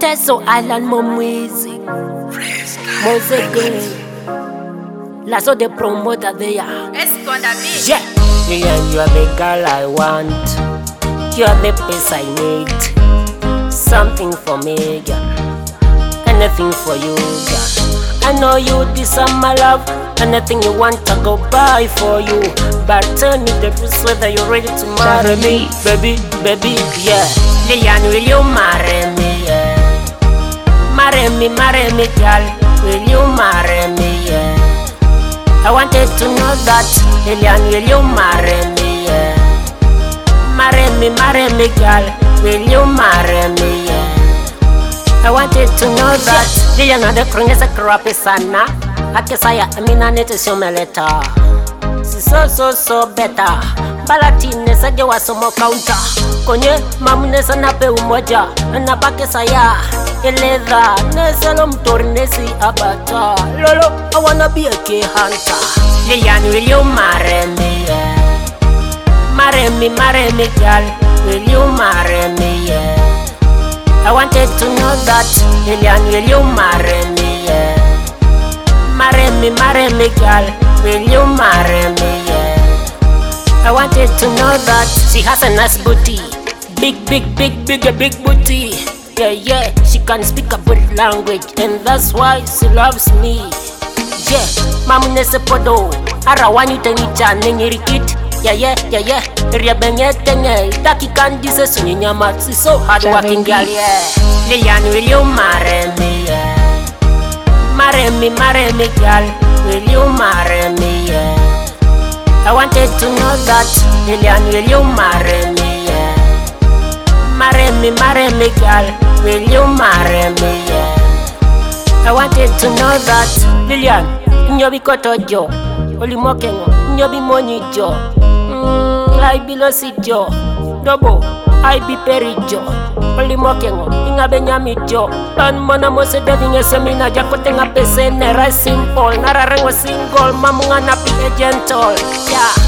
Teso Island more music. Music. Lazo the promoter there. Yeah. Yeah, you are the girl I want. You are the place I need. Something for me, girl. Anything for you, girl. I know you deserve my love. Anything you want, I go buy for you. But tell me the truth whether you're ready to marry me, baby, baby, yeah. Lilian, will you marry me, yeah? Marry me, girl. Will you marry me, yeah? I wanted to know that. Lilian, will you marry me, yeah? Marry me, girl. Will you marry me, yeah? I wanted to know that. Lilian, the krongesa krapi sana. Akesaya, amina nete shomeleta. Si so better. Balatine sage wasomo counter. Konye mamunesa nape umoja. Napake saya eleza. Neselo mtori nesi abata. Lolo, I wanna be a key hunter. Lilian, will you marry me, yeah? Marry me, girl. Will you marry me, yeah? I wanted to know that. Lilian, will you marry me, yeah? Marry me, girl. Will you marry me, yeah? I wanted to know that. She has a nice booty. Big booty. Yeah. She can speak a good language, and that's why she loves me. Yeah. Mamunese podo. Arawani tenicha nengirikit. Yeah. Ria bengetenge. Daki kandise sunyinyama. She's so hardworking girl, yeah. Lilian, will you marry me, yeah? Marry me, girl. Will you marry me, yeah? I wanted to know that. Lilian, will you marry me, yeah? Marry me, girl. Will you marry me, yeah? I wanted to know that. Lilian, nyobi kotojo. Olimokengo, nyobi monijo. I be losijo. Dobo, I be perijo. Olimokengo, ingabe nyamijo. Tan mona mose deving a semina jakotenga pese nera simple. Nara rengo single, mamunga na pie gentle. Yeah.